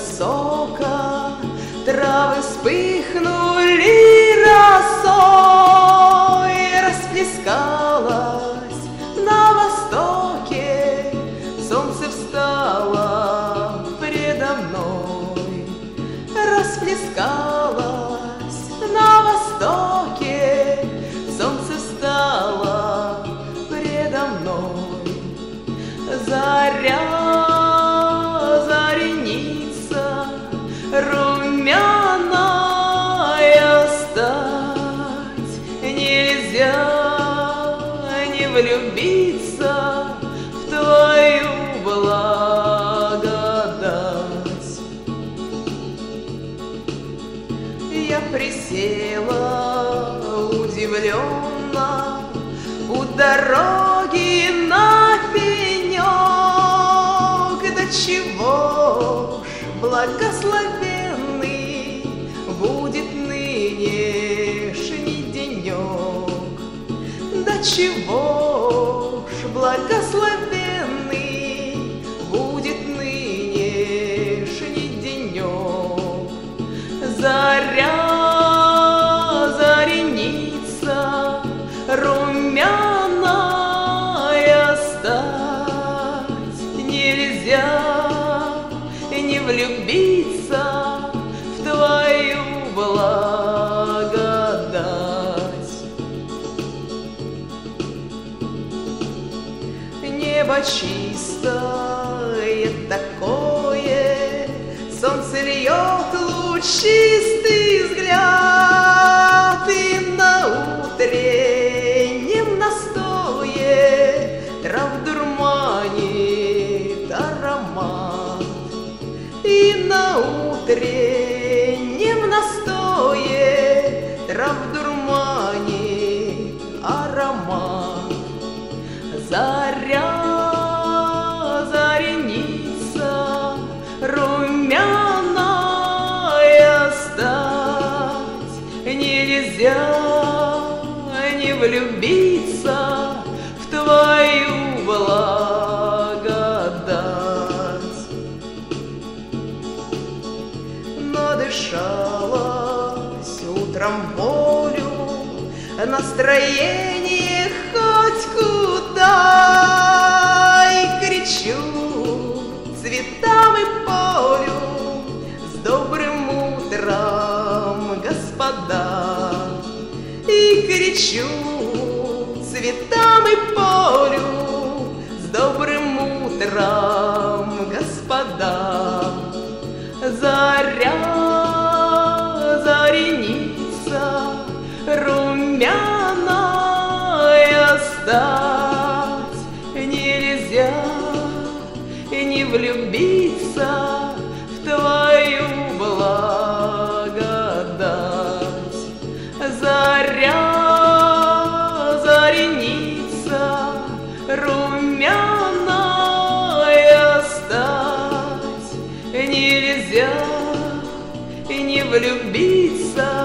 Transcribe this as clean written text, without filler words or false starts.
сока, травы вспыхнули росой, расплескалась на востоке, солнце встало предо мной, расплескалась на востоке, солнце встало предо мной. Заря, зареница, румяная стать, нельзя не влюбиться в твою благодать. Я присела удивленно у дороги на пенек. До чего ж благословенный будет нынешний денек? До чего ж благословенный будет нынешний денек? Заря, зареница, румяная стать, нельзя не влюбиться в твою благодать. Небо чистое такое, солнце льет лучистый взгляд, и на утреннем настое трав дурманит аромат, и на утреннем настое трав дурманит аромат. Заря, зареница, румяная стать, нельзя не влюбиться в твою благодать. Надышалась утром волю, настроение хоть куда, и кричу цветам и полю: с добрым утром, господа! И кричу цветам и полю: с добрым утром, господа! Заря, зареница, румяная стать, нельзя не влюбиться в твою благодать. Заря, зареница, румяная стать, нельзя не влюбиться